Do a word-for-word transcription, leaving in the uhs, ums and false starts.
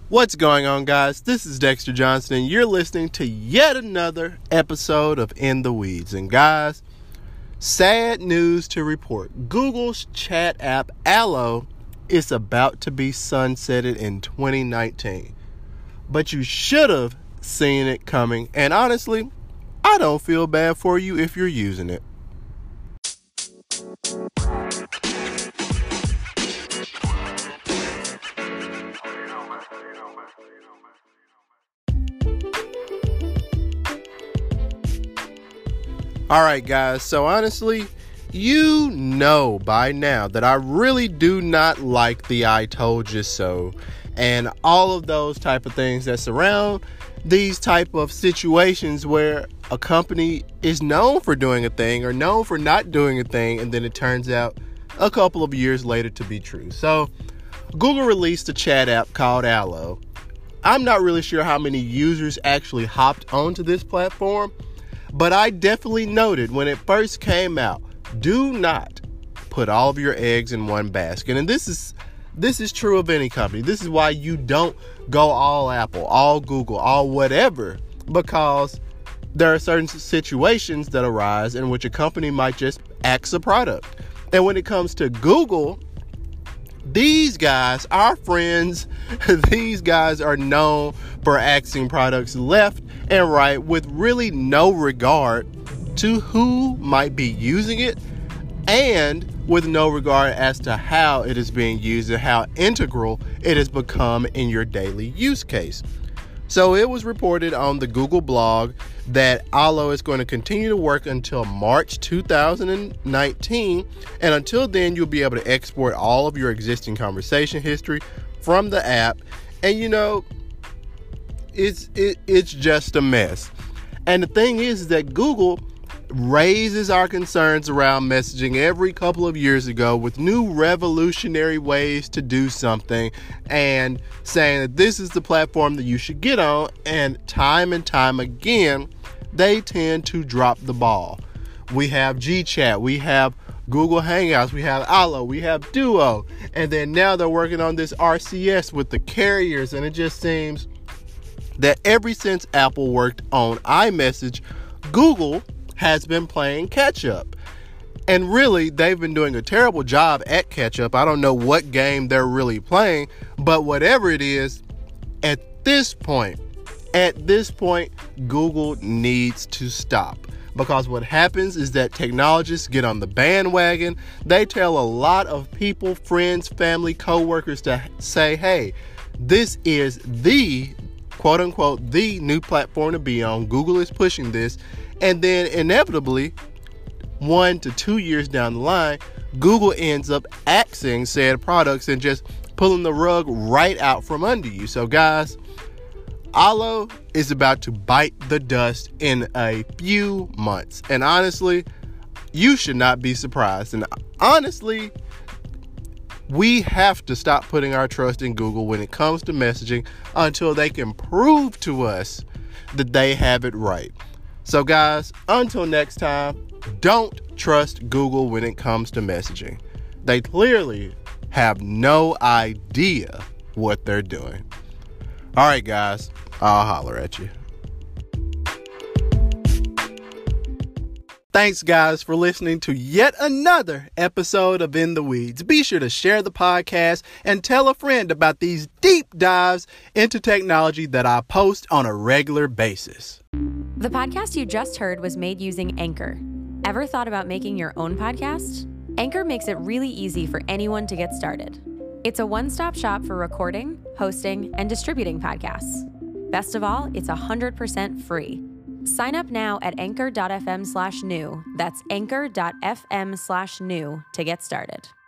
What's going on, guys? This is Dexter Johnson, and you're listening to yet another episode of In the Weeds. And guys, sad news to report. Google's chat app Allo is about to be sunsetted in twenty nineteen. But you should have seen it coming. And honestly, I don't feel bad for you if you're using it. All right, guys, so honestly, you know by now that I really do not like the I told you so and all of those type of things that surround these type of situations where a company is known for doing a thing or known for not doing a thing, and then it turns out a couple of years later to be true. So Google released a chat app called Allo. I'm not really sure how many users actually hopped onto this platform, but I definitely noted when it first came out, do not put all of your eggs in one basket. And this is this is true of any company. This is why you don't go all Apple, all Google, all whatever, because there are certain situations that arise in which a company might just axe a product. And when it comes to Google, these guys, our friends, these guys are known for axing products left and right with really no regard to who might be using it and with no regard as to how it is being used and how integral it has become in your daily use case. So it was reported on the Google blog that Allo is going to continue to work until March two thousand nineteen. And until then, you'll be able to export all of your existing conversation history from the app. And, you know, it's it, it's just a mess. And the thing is that Google raises our concerns around messaging every couple of years ago with new revolutionary ways to do something and saying that this is the platform that you should get on, and time and time again they tend to drop the ball. We have GChat, we have Google Hangouts, we have Allo, we have Duo, and then now they're working on this R C S with the carriers, and it just seems that ever since Apple worked on iMessage, Google has been playing catch up. And really, they've been doing a terrible job at catch up. I don't know what game they're really playing, but whatever it is, at this point, at this point, Google needs to stop. Because what happens is that technologists get on the bandwagon. They tell a lot of people, friends, family, coworkers to say, hey, this is the quote unquote, the new platform to be on. Google is pushing this. And then inevitably, one to two years down the line, Google ends up axing said products and just pulling the rug right out from under you. So guys, Allo is about to bite the dust in a few months. And honestly, you should not be surprised. And honestly, we have to stop putting our trust in Google when it comes to messaging until they can prove to us that they have it right. So guys, until next time, don't trust Google when it comes to messaging. They clearly have no idea what they're doing. All right, guys, I'll holler at you. Thanks, guys, for listening to yet another episode of In the Weeds. Be sure to share the podcast and tell a friend about these deep dives into technology that I post on a regular basis. The podcast you just heard was made using Anchor. Ever thought about making your own podcast? Anchor makes it really easy for anyone to get started. It's a one-stop shop for recording, hosting, and distributing podcasts. Best of all, it's one hundred percent free. Sign up now at anchor.fm slash new. That's anchor.fm slash new to get started.